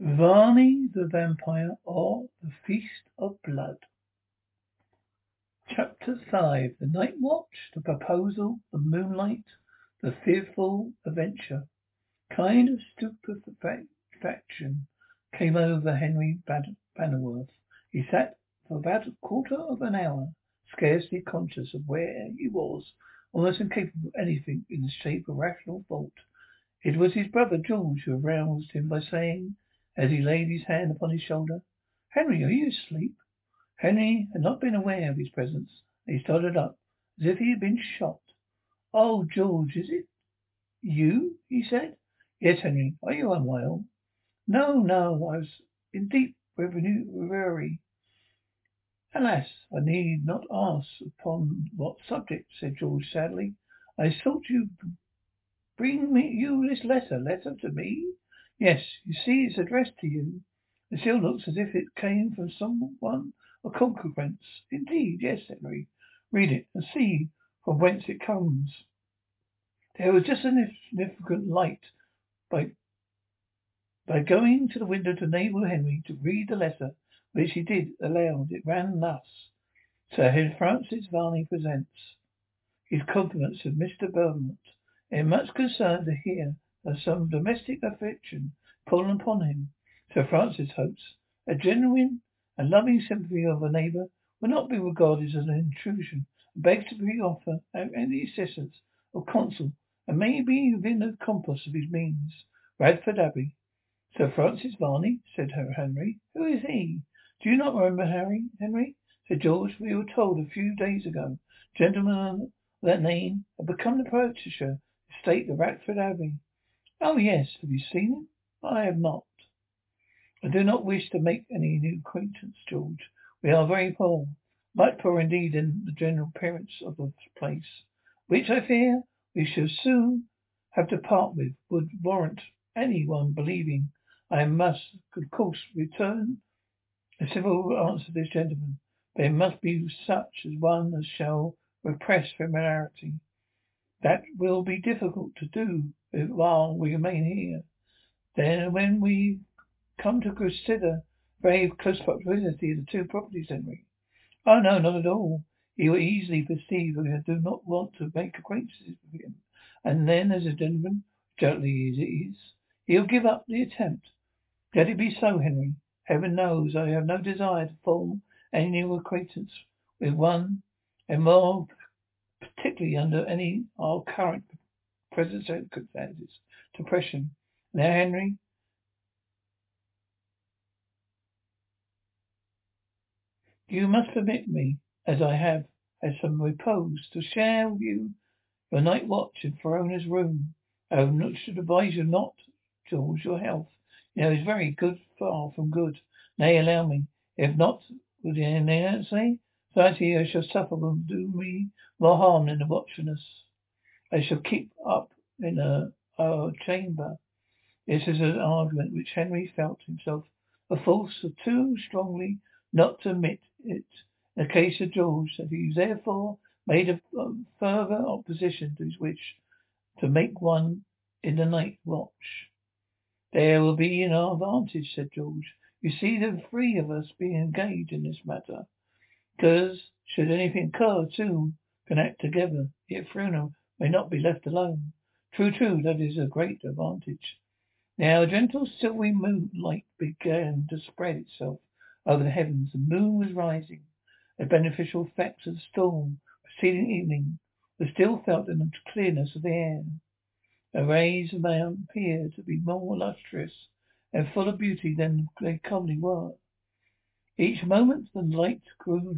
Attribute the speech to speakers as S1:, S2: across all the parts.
S1: Varney the Vampire, or The Feast of Blood. Chapter 5. The Night Watch, The Proposal, The Moonlight, The Fearful Adventure. Kind of stupefaction came over Henry Bannerworth. He sat for about a quarter of an hour, scarcely conscious of where he was, almost incapable of anything in the shape of rational thought. It was his brother George who aroused him by saying, as he laid his hand upon his shoulder, "Henry, are you asleep?" Henry had not been aware of his presence, and he started up, as if he had been shot. "Oh, George, is it you?" he said. "Yes, Henry. Are you unwell?" "No, no. I was in deep reverie." "Alas, I need not ask upon what subject," said George sadly. "I sought you bring you this letter." "Letter to me?" "Yes. You see, it's addressed to you. The seal looks as if it came from someone of consequence." "Indeed, yes, Henry. Read it and see from whence it comes." There was just a significant light by going to the window to enable Henry to read the letter, which he did aloud. It ran thus: Sir Francis Varney presents his compliments of Mr. Beaumont. I am much concerned to hear of some domestic affliction fallen upon him. Sir Francis hopes a genuine and loving sympathy of a neighbour will not be regarded as an intrusion, and begs to be offer any assistance or counsel and may be within the compass of his means. Radford Abbey. "Sir Francis Varney," said Henry. "Who is he?" "Do you not remember Henry?" said George. "We were told a few days ago, gentleman of that name had become the purchaser estate of Radford Abbey." "Oh, yes. Have you seen him?" "I have not." "I do not wish to make any new acquaintance, George. We are very poor, much poorer indeed than the general appearance of the place, which I fear we shall soon have to part with, would warrant any one believing I must, of course, return a civil answer to this gentleman, but it must be such as one as shall repress familiarity. That will be difficult to do while we remain here. Then when we come to consider very close proximity of the two properties, Henry." "Oh, no, not at all. He will easily perceive that I do not want to make acquaintances with him. And then, as a gentleman, gently as it is, he'll give up the attempt. Let it be so, Henry. Heaven knows I have no desire to form any new acquaintance with one, and more particularly under any our current present circumstances. Depression. Now, Henry, you must permit me, as I have had some repose, to share with you your night watch in Verona's room. I should advise you not, George. Your health, you know, is very good, far from good. Nay, allow me. If not, would the say? Society I shall suffer will do me more harm than the watchfulness I shall keep up in our chamber. This is an argument which Henry felt himself a force of too strongly not to admit it. In the case of George, that he therefore made a further opposition to his wish to make one in the night watch. "There will be an advantage," said George. "You see, the three of us being engaged in this matter, because should anything occur, two can act together. Yet Fruna may not be left alone." True, that is a great advantage." Now a gentle silvery moonlight began to spread itself over the heavens. The moon was rising. The beneficial effects of the storm preceding evening were still felt in the clearness of the air. The rays of the moon appeared to be more lustrous and full of beauty than they commonly were. Each moment the light grew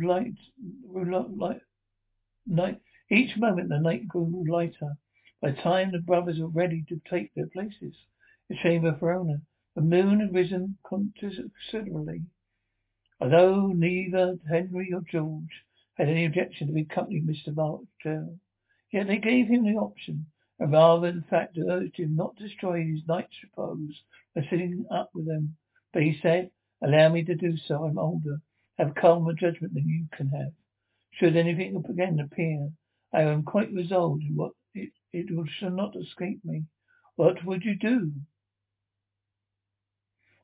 S1: each moment the night grew lighter. By the time the brothers were ready to take their places, the chamber of Verona, the moon had risen considerably. Although neither Henry or George had any objection to accompany Mr. Martell, yet they gave him the option, and rather in fact urged him not to destroy his night's repose by sitting up with them. But he said, "Allow me to do so. I'm older, have calmer judgment than you can have. Should anything again appear, I am quite resolved in what it shall not escape me." "What would you do?"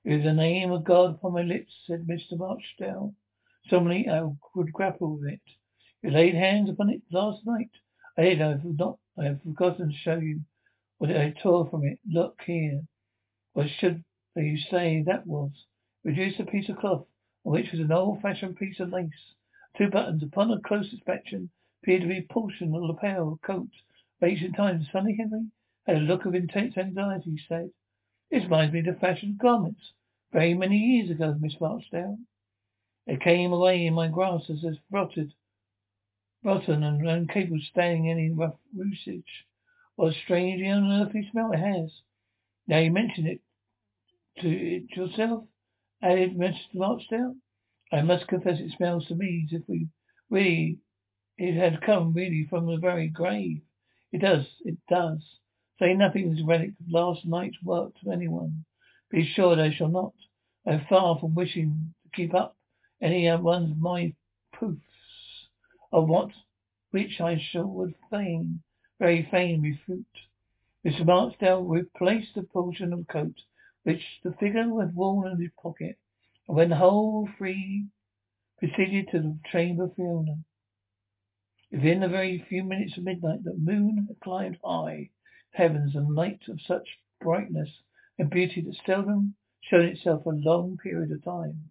S1: With the name of God upon my lips, said Mr. Marchdale. Solemnly I would grapple with it. You laid hands upon it last night. I did. I have forgotten to show you what I tore from it. Look here. What should you say that was? Reduced a piece of cloth, on which was an old-fashioned piece of lace. Two buttons, upon a close inspection, appeared to be a portion of the lapel of coat. Ancient times, Sonny Henry had a look of intense anxiety, he said. This reminds me of the fashion of garments. Very many years ago, Miss Marchdale. It came away in my grasp as if rotten and incapable of staying any rough usage. What a strangely unearthly smell it has. Now you mention it to it yourself, added Mr. Marchdale. I must confess it smells to me as if really it had come really from the very grave. It does. Say nothing is a relic of last night's work to anyone. Be assured I shall not. I am far from wishing to keep up any one's my proofs of which I would very fain refute. Mr. Marchdale replaced the portion of the coat which the figure had worn in his pocket, and when the whole three proceeded to the chamber of Fiona. Within a very few minutes of midnight, the moon had climbed high heavens, and night of such brightness and beauty that seldom shown itself for a long period of time.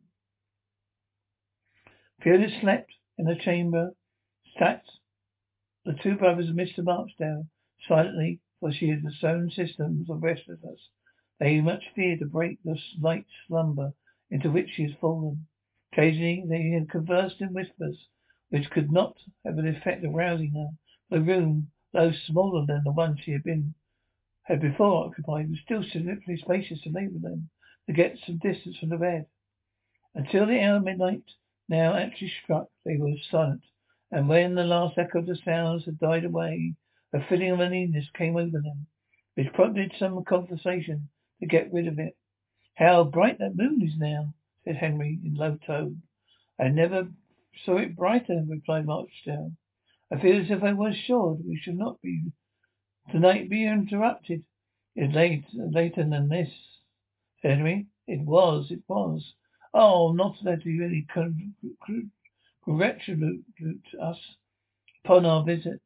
S1: Fiona slept in the chamber, sat the two brothers of Mr. Marchdale silently, for she had her own systems of restlessness. They much feared to break the light slumber into which she had fallen. Occasionally they had conversed in whispers, which could not have an effect of rousing her. The room, though smaller than the one she had before occupied, was still sufficiently spacious to enable them to get some distance from the bed. Until the hour of midnight now actually struck, they were silent, and when the last echo of the sounds had died away, a feeling of uneasiness came over them, which prompted some conversation to get rid of it. How bright that moon is now, said Henry in low tone. I never saw it brighter, replied Marchdale. I feel as if I was sure that we should not be tonight be interrupted. It's later than this, said Henry. It was. Oh, not that you really congratulate us upon our visit.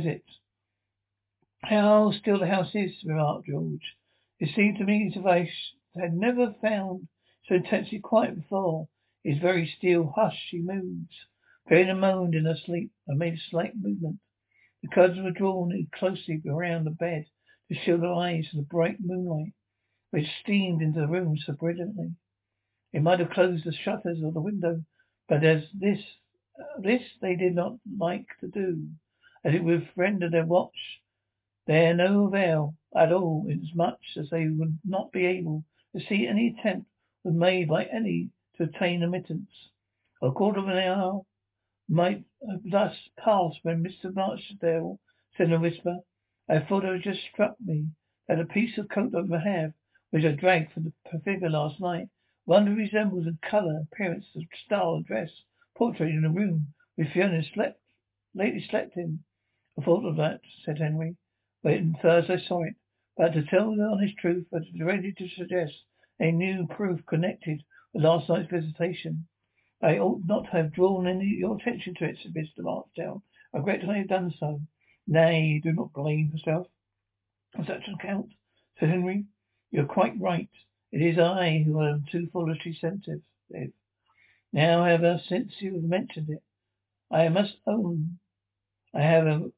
S1: How still the house is, remarked George. It seemed to me as if I had never found so intensely quiet before. It is very still. Hush, she moves. Fiona moaned in her sleep and made a slight movement. The curtains were drawn in closely around the bed to shield her eyes from the bright moonlight, which streamed into the room so brilliantly. It might have closed the shutters of the window, but as this they did not like to do, as it would render their watch there no avail at all, inasmuch as they would not be able to see any attempt was made by any to obtain admittance. A quarter of an hour might have thus passed when Mr. Marchdale said in a whisper, I thought it had just struck me that a piece of coat I have, which I dragged from the figure last night, wonder resembles in colour, appearance, the style of dress, portrait in the room which Fiona lately slept in. I thought of that, said Henry, when first I saw it. But to tell the honest truth, I was ready to suggest a new proof connected with last night's visitation. I ought not to have drawn your attention to it, said Mr. Marchdale. I regret I have done so. Nay, do not blame yourself on such an account, said Henry. You are quite right. It is I who am too foolishly sensitive. Now, however, since you have mentioned it, I must own I have a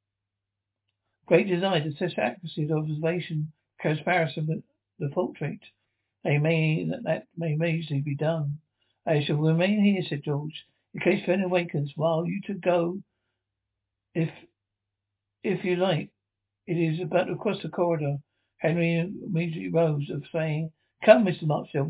S1: great desire to test the accuracy of observation comparison with the portrait. That may easily be done. I shall remain here, said George, in case Fiona awakens, while you two go, if you like. It is about to cross the corridor. Henry immediately rose, saying, Come, Mr. Marchdale,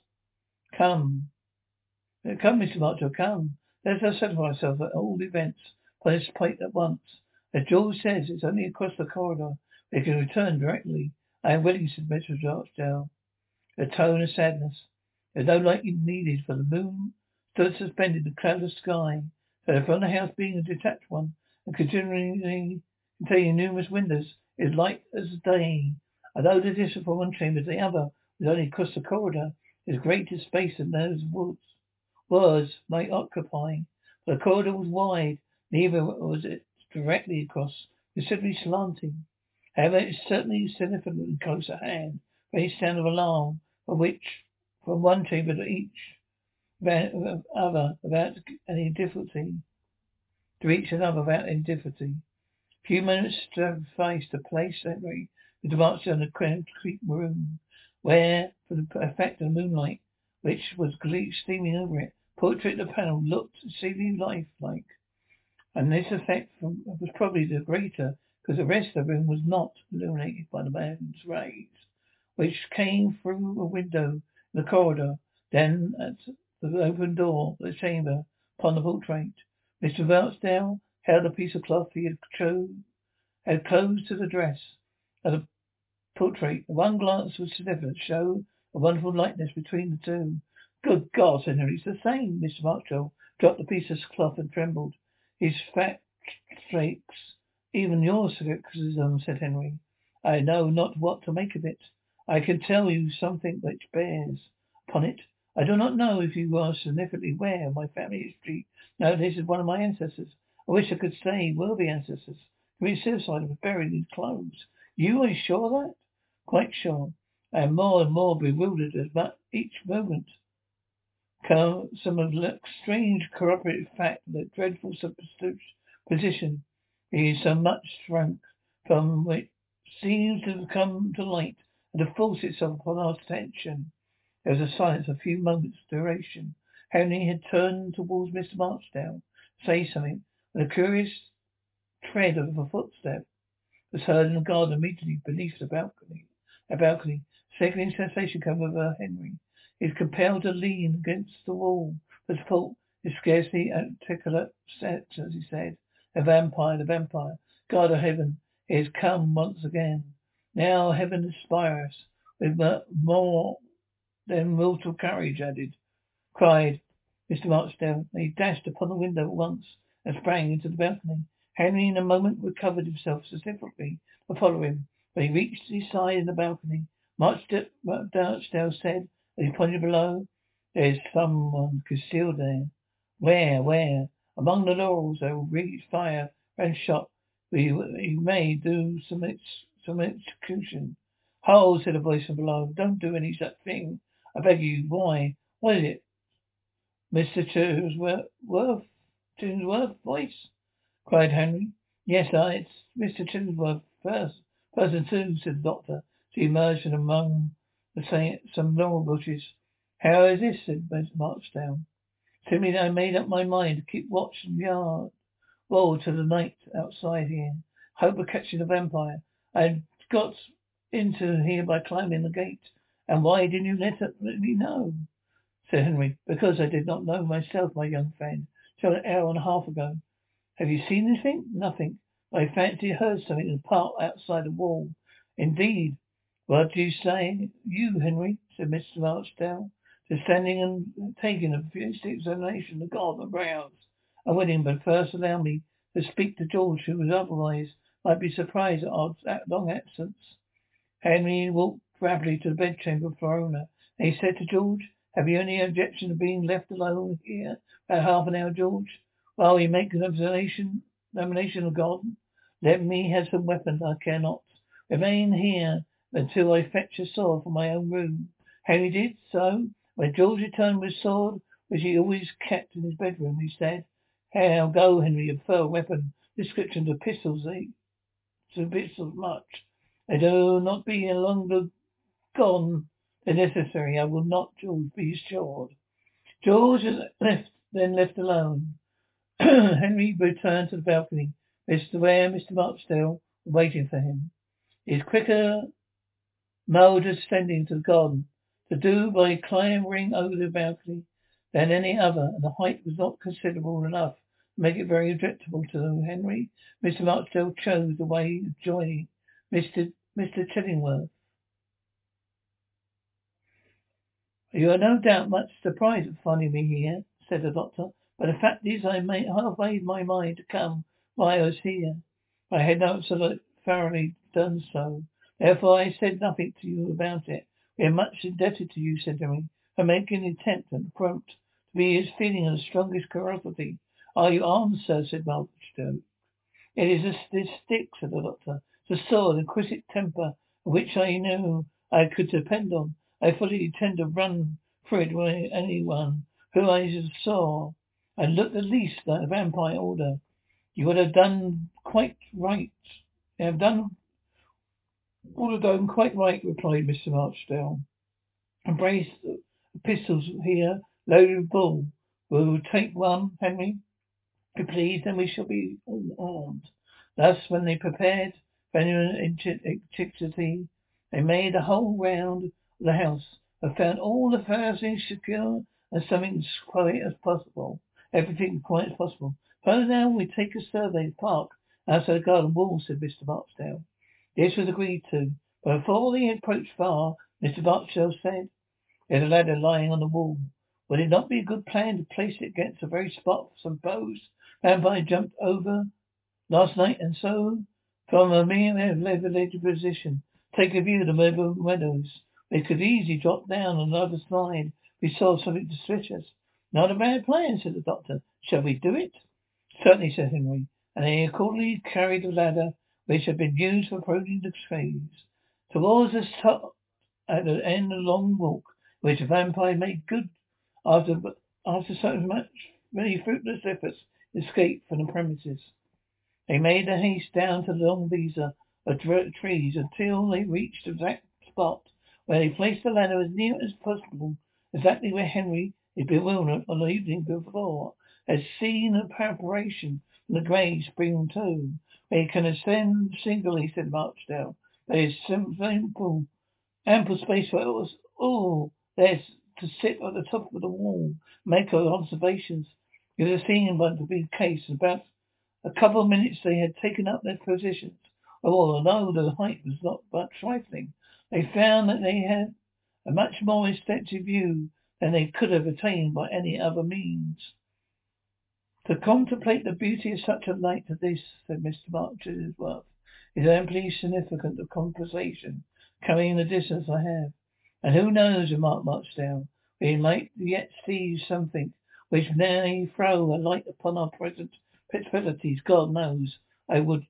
S1: Come. Come, Mr. Marchdale, come. Let us settle ourselves at all events by this point at once. As George says, it's only across the corridor. We can return directly. I am willing, said Mr. Marchdale, a tone of sadness. There's no light needed, for the moon stood suspended in the cloudless sky, so that from the house being a detached one, and containing numerous windows, is light as day. Although the distance from one chamber to the other was only across the corridor, His greatest space in those woods might occupy. The corridor was wide, neither was it directly across, considerably slanting. However, it is certainly significantly close at hand, for each sound of alarm, from one chamber to each other without any difficulty, to each another without any difficulty. Few minutes sufficed to place Henry with the Marchstone in the concrete room, where, for the effect of the moonlight, which was steaming over it, portrait of the panel looked exceedingly lifelike. And this effect was probably the greater because the rest of the room was not illuminated by the man's rays, which came through a window in the corridor, then at the open door of the chamber upon the portrait. Mr. Barksdale held a piece of cloth he had closed to the dress of the portrait. One glance was sufficient to show a wonderful likeness between the two. Good God, said Henry, it's the same. Mr. Marchwell dropped the piece of cloth and trembled. His fat flakes, even your criticism, said Henry. I know not what to make of it. I can tell you something which bears upon it. I do not know if you are significantly aware of my family history. No, this is one of my ancestors. I wish I could say worthy ancestors committed suicide and was buried in his clothes. You are sure of that? Quite sure. I am more and more bewildered as each moment some of the strange corroborative fact that dreadful position he so much shrunk from, which seems to have come to light and to force itself upon our attention. There was a silence of a few moments' duration. Henry had turned towards Mr. Marchdale to say something, when a curious tread of a footstep was heard in the garden immediately beneath the balcony. A balcony. Sickening sensation came over Henry. He was compelled to lean against the wall for support. His scarcely articulate steps, as he said, the vampire. God of heaven, he has come once again. Now heaven inspires with more than mortal courage, cried Mr. Marchdale. He dashed upon the window at once and sprang into the balcony. Henry in a moment recovered himself sufficiently to follow him. When he reached his side in the balcony, Marchdale said, as he pointed below, there is someone concealed there. Where? Among the laurels there will breathe fire and shot. He may do some execution. Hold, said a voice from below. Don't do any such thing. I beg you. Why? What is it? Mr. Chillingworth's voice? Cried Henry. Yes, it's Mr. Chillingworth person too, said the doctor. She emerged from among some laurel bushes. How is this? Said Marchdale. Simply that I made up my mind to keep watch in the yard wall till the night outside here. Hope of catching the vampire. I had got into here by climbing the gate. And why didn't you let me know? Said Henry. Because I did not know myself, my young friend, till an hour and a half ago. Have you seen anything? Nothing. I fancy I heard something in the park outside the wall. Indeed. What do you say? You, Henry, said Mr. Marchdale, to standing and taking a future examination of the garden grounds. I'm willing, but first allow me to speak to George, who was otherwise might be surprised at our long absence. Henry walked rapidly to the bedchamber of Florona, and he said to George, have you any objection to being left alone here about half an hour, George, while we make an examination of the garden? Let me have some weapons. I care not. Remain here until I fetch a sword from my own room. Henry did so. When George returned with a sword, which he always kept in his bedroom, he said, how go, Henry, you prefer a weapon. Description to pistols, much. They do not be longer gone than necessary. I will not, George, be assured. George was then left alone. Henry returned to the balcony, where Mr. Marchdale was waiting for him. His quicker mode of ascending to the garden to do by clambering over the balcony than any other, and the height was not considerable enough to make it very objectionable to Henry. Mr. Marchdale chose the way of joining Mr. Chillingworth. You are no doubt much surprised at finding me here, said the doctor, but the fact is I have made my mind to come while I was here. I had not thoroughly done so. Therefore I said nothing to you about it. We are much indebted to you, said Henry, for making the attempt and prompt to be his feeling of the strongest curiosity. Are you armed, sir? Said Marchstone. It is this stick, said the doctor. The sword and quick temper, which I knew I could depend on. I fully intend to run for it when anyone who I saw and looked at least like a vampire order. You would have done quite right. You would have done quite right, replied Mr. Marchdale. Embrace the pistols here, loaded with ball. We'll take one, Henry. If you please, then we shall be all armed. Thus, when they prepared for any anxiety, they made a whole round of the house and found all the furnishings secure and something as quiet as possible. Everything quiet as possible. Suppose now we take a survey of the park outside the garden wall, said Mr. Barksdale. This was agreed to. But before they approached far, Mr. Barksdale said, there's a ladder lying on the wall. Would it not be a good plan to place it against the very spot supposed vampire jumped over last night, and so, from a mere elevated position, take a view of the meadows? They could easily drop down on the other side. We saw something suspicious. Not a bad plan, said the doctor. Shall we do it? Certainly, said Henry, and they accordingly carried the ladder, which had been used for approaching the trees, towards the top at the end of the long walk, which the vampire made good after so many fruitless efforts to escape from the premises. They made a haste down to the long vista of trees until they reached the exact spot where they placed the ladder as near as possible, exactly where Henry, his bewilderment on the evening before, had seen the preparation from the grey spring tomb. They can ascend singly, said Marchdale. There is ample space for us all there to sit at the top of the wall, make our observations. It was seen by to be the case. About a couple of minutes they had taken up their positions. Although the height was not but trifling, they found that they had a much more extensive view than they could have attained by any other means. To contemplate the beauty of such a night as this, said Mr. Marchworth, is amply significant of conversation, carrying the distance I have. And who knows, remarked Marchdale, we might yet see something which may throw a light upon our present possibilities. God knows, I would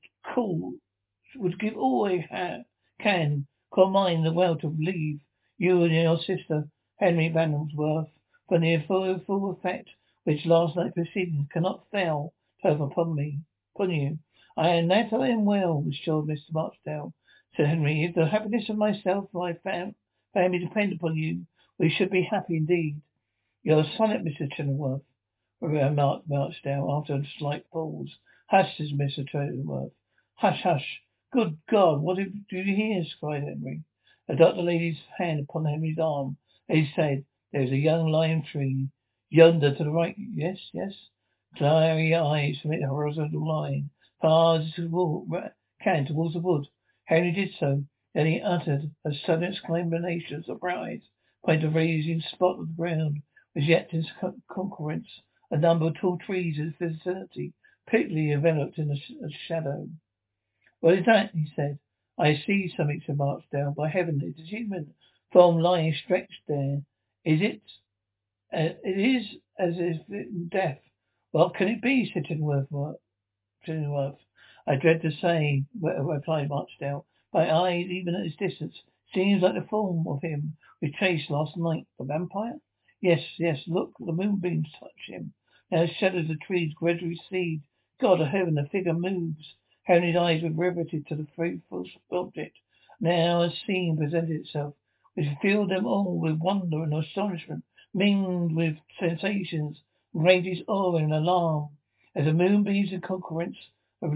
S1: give all I can, call mine the will to leave you and your sister, Henry Banninsworth, for the full effect which last night's proceedings cannot fail to have upon you. That I am well, assured Mr. Marchdale, said Henry. If the happiness of myself and my family depend upon you, we should be happy indeed. You're silent, Mr. Chillingworth, remarked Marchdale after a slight pause. Hush, said Mr. Chillingworth. Hush, hush. Good God, what do you hear? Cried Henry. The doctor laid his hand upon Henry's arm. He said, there is a young lime tree yonder to the right. Yes, yes. Clary eyes from the horizontal line, far as can towards the wood. Henry did so. Then he uttered a sudden exclamation of surprise, pointing to a raising spot of the ground, which yet in concurrence a number of tall trees in the vicinity, thickly enveloped in a shadow. What is that? He said. I see something, said Marchdale. By heaven, it is a human form lying stretched there. Is it? It is as if in death. What can it be? Said Chillingworth. I dread to say, replied Marchdale. My eyes, even at this distance, seems like the form of him we chased last night. The vampire? Yes, yes, look, the moonbeams touch him. Now the shadows of the trees gradually recede. God of heaven, the figure moves. Henry's eyes were riveted to the frightful object. Now a scene presented itself, which filled them all with wonder and astonishment, mingled with sensations, greatest awe and alarm, as the moonbeams in concurrence of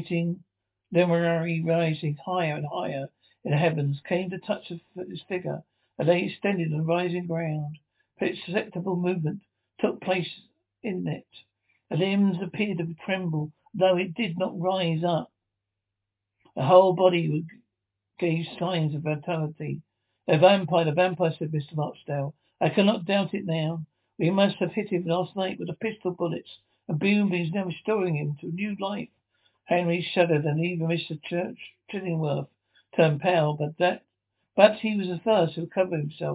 S1: luminary rising higher and higher in the heavens, came to touch this figure, and lay extended on the rising ground. Perceptible movement took place in it. The limbs appeared to tremble, though it did not rise up. The whole body gave signs of vitality. The vampire, said Mr. Marchdale. I cannot doubt it now. We must have hit him last night with the pistol bullets, and moonbeams now restoring him to new life. Henry shuddered, and even Mr. Chillingworth turned pale, but he was the first to recover himself.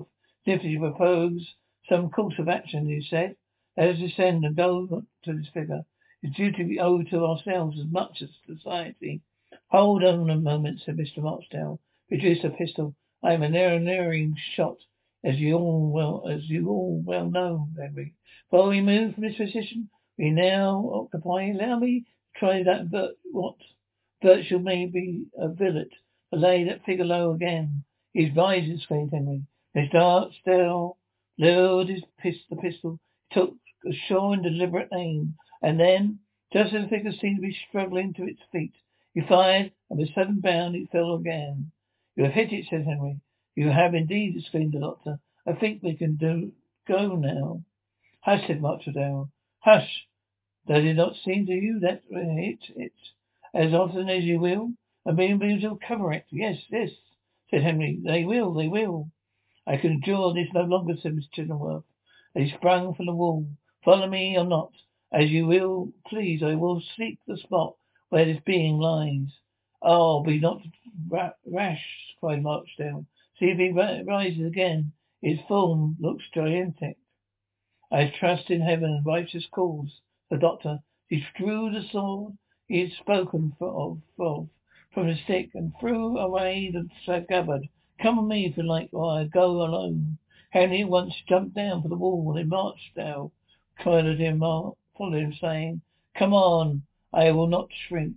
S1: Stiffly propose some course of action, he said. Let us descend and go to this figure. It's duty we owe to ourselves as much as society. Hold on a moment, said Mr. Marchdale. Produce a pistol. I am an unerring shot, as you all well know, Henry. While we move from this position, we now occupy. Allow me to try that what virtue may be a billet. Lay that figure low again. He rises, exclaimed Henry. Mr. Marchdale lowered the pistol, took a sure and deliberate aim, and then, just as the figure seemed to be struggling to its feet, he fired, and with a sudden bound it fell again. You have hit it, said Henry. You have indeed, exclaimed the doctor. I think we can go now. Hush, said Marchdale. Hush. Does it not seem to you that it as often as you will? And being able to cover it. Yes, said Henry. They will. I can endure this no longer, said Mr. Chillingworth. They sprung from the wall. Follow me or not, as you will please. I will seek the spot where this being lies. Oh, be not rash, cried Marchdale. See if he rises again. His form looks gigantic. I trust in heaven and righteous cause. The doctor, he drew the sword he had spoken of from the stick and threw away the scabbard. Come with me if you like, or I go alone. Henry at once jumped down from the wall and Marchdale followed him, saying, Come on, I will not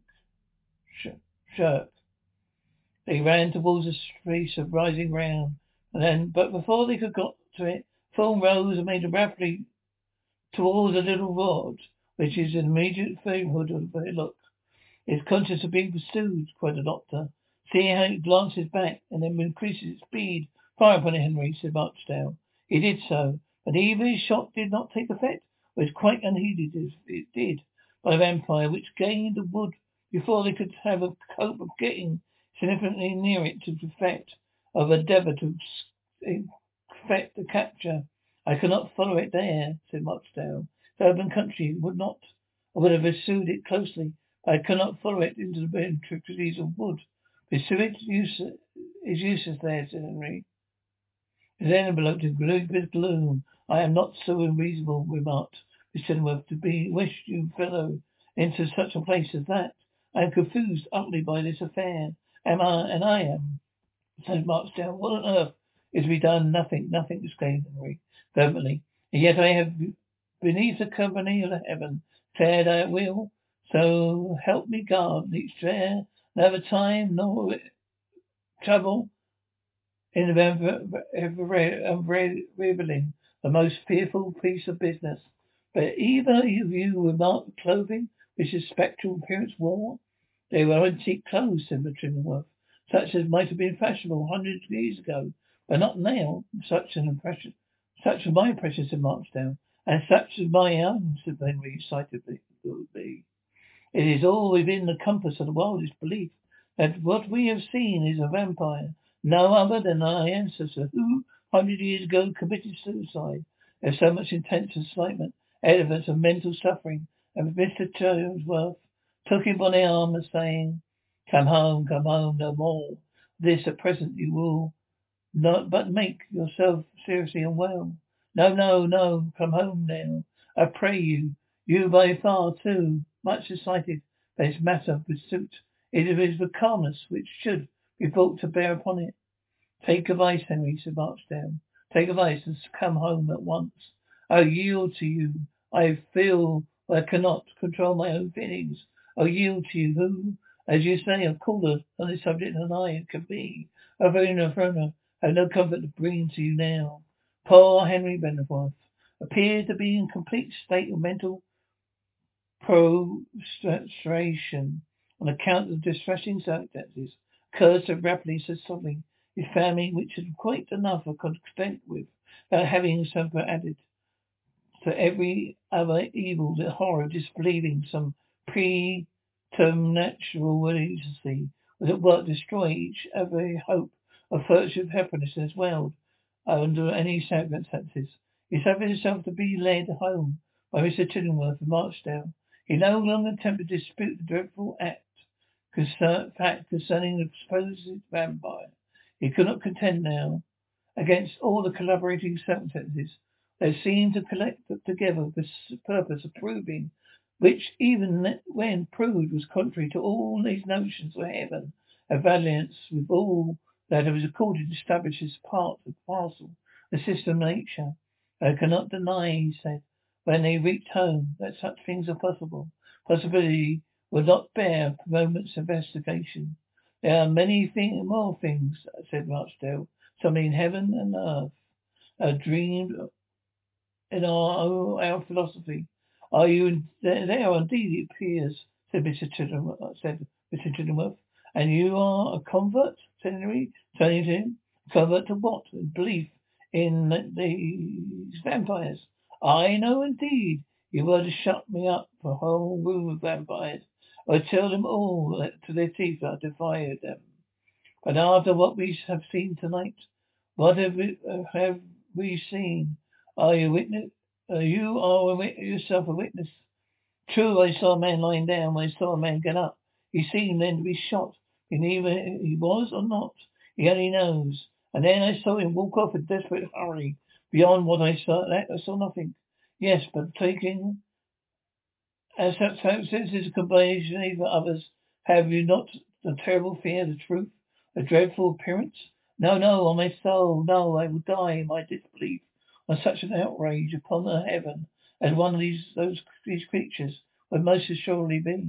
S1: shirk. They ran towards the space of rising ground, but before they could got to it, Thorn rose and made rapidly towards a little rod, which is in immediate neighborhood of the hillock. It's conscious of being pursued, cried the doctor. Seeing how it glances back and then increases its speed. Fire upon it, Henry, said Marchdale. He did so, but even his shot did not take effect. It was quite unheeded as it did by the vampire, which gained the wood before they could have a hope of getting significantly near it to the effect of endeavour to effect the capture. I cannot follow it there, said Marchdale. The open country would have pursued it closely. I cannot follow it into the intricacies of wood. Pursue it is useless there, said Henry. His enveloped in gloom. I am not so unreasonable, remarked Mr. Chillingworth, to wish you fellow into such a place as that. I am confused utterly by this affair. I am, said Marchdale. What on earth is to be done? Nothing, exclaimed Henry fervently. And yet I have beneath the company of heaven fared I will. So help me God, each fair, never time nor trouble in revealing the most fearful piece of business. But either of you remarked the clothing which his spectral appearance wore? They were antique clothes, said Chillingworth, such as might have been fashionable hundreds of years ago, but not now. Such are my impression, said Marchdale, and such is my own, said Henry excitedly. It is all within the compass of the wildest belief that what we have seen is a vampire, no other than our ancestor who, 100 years ago, committed suicide. There's so much intense excitement, evidence of mental suffering, and Mr. Chillingworth took him by the arm and saying, come home, no more. This at present you will not but make yourself seriously unwell. No, come home now. I pray you. You by far too much excited by this matter of pursuit. It is the calmness which should be brought to bear upon it. Take advice, Henry, said Marchdale. Take advice and come home at once. I yield to you. I feel I cannot control my own feelings. I yield to you who, as you say, are cooler on this subject than I can be. Verona, have no comfort to bring to you now. Poor Henry Benworth appeared to be in complete state of mental prostration on account of distressing circumstances occurred so rapidly, so suddenly. His family, which had quite enough of content with, without having something added to every other evil, the horror of disbelieving some preternatural agency was at work to destroy each every hope of virtue happiness in this world under any circumstances. He suffered himself to be led home by Mr. Chillingworth of Marchdale. He no longer attempted to dispute the dreadful fact concerning the supposed vampire. He could not contend now, against all the collaborating circumstances. They seemed to collect together with the purpose of proving, which even when proved was contrary to all these notions of heaven, a valiance with all that was recorded establishes part and parcel, the system of nature. I cannot deny, he said, when they reached home, that such things are possible. Possibility will not bear a moment's investigation. There are many more things, said Rochdale, something in heaven and earth, a dream in our philosophy. Are you there? Indeed, it appears, said Mr. Chillingworth. And you are a convert, said Henry, turning to him. Convert to what? Belief in these vampires. I know, indeed. You were to shut me up for a whole room of vampires. I would tell them all that to their teeth I defied them. But after what we have seen tonight, what have we seen? Are you witness? You are yourself a witness. True, I saw a man lying down. I saw a man get up. He seemed then to be shot. And either he was or not. He only knows. And then I saw him walk off in desperate hurry. Beyond what I saw, I saw nothing. Yes, but taking as such circumstances combination for others, have you not the terrible fear, the truth, the dreadful appearance? No, no, on my soul, no, I will die in my disbelief on such an outrage upon the heaven as one of these creatures would most assuredly be.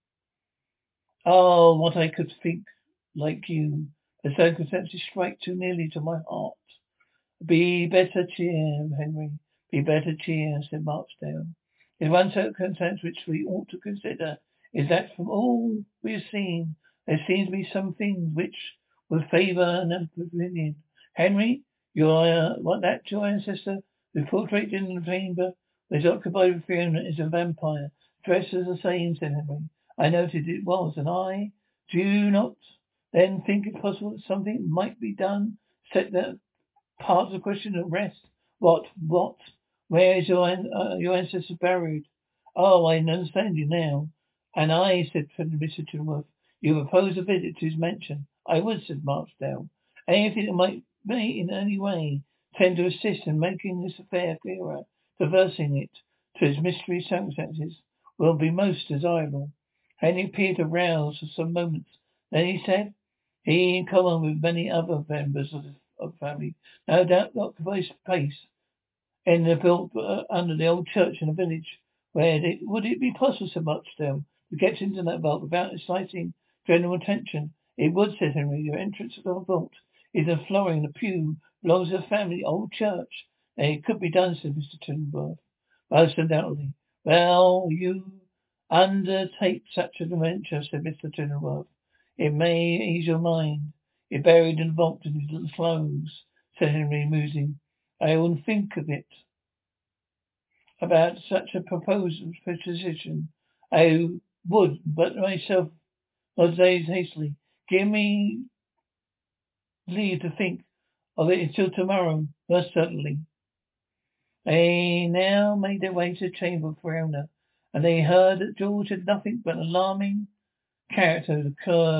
S1: Oh, what I could think like you. The circumstances strike too nearly to my heart. Be better cheer, Henry. Be better cheer, said Marchdale. There's one circumstance which we ought to consider, is that from all we have seen, there seems to be some things which will favour an opinion. Henry, you are what that your ancestor who portrayed in the chamber was occupied with Fiona is a vampire, dressed as the same, said Henry. I noted it was, and I do you not then think it possible that something might be done, set that part of the question at rest? What? Where is your ancestor buried? Oh, I understand you now. And I, said Mr. Chilworth, you propose a visit to his mansion. I would, said Marchdale. Anything that may in any way tend to assist in making this affair clearer, traversing it to its mystery circumstances, will be most desirable. Henry appeared aroused for some moments. Then he said, he, in common with many other members of the family, no doubt occupies space in the built under the old church in the village. Would it be possible, said Muchstone, to get into that vault without exciting general attention? It would, said Henry. Your entrance to the vault is a flooring. The pew belongs to the family old church. It could be done, said Mr. Timberworth. Most undoubtedly. Well, you undertake such an adventure, said Mr. Timberworth. It may ease your mind. You're buried in the vault in his little clothes, said Henry, musing. I wouldn't think of it. About such a proposition. I would, but myself not days hastily. Give me leave to think of it until tomorrow, most certainly. They now made their way to the chamber of Fiona, and they heard that George had nothing but an alarming character that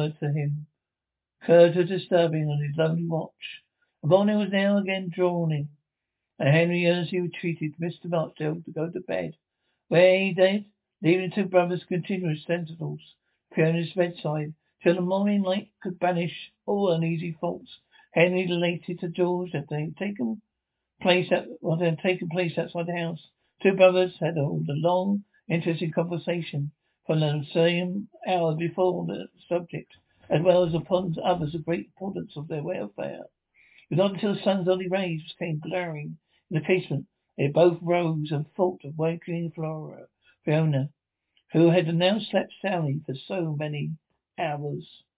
S1: occurred to disturbing on his lonely watch. The morning was now again drawing, and Henry earnestly entreated Mr. Marchdale to go to bed, where he did, leaving the two brothers continuous sentinels, Fiona's bedside, till the morning light could banish all uneasy thoughts. Henry related to George that they had taken what had taken place outside the house. Two brothers had held a long, interesting conversation from the same hour before the subject, as well as upon others of great importance of their welfare. It was not until the sun's early rays came glaring in the casement they both rose and thought of wakening Fiona, who had now slept soundly for so many hours.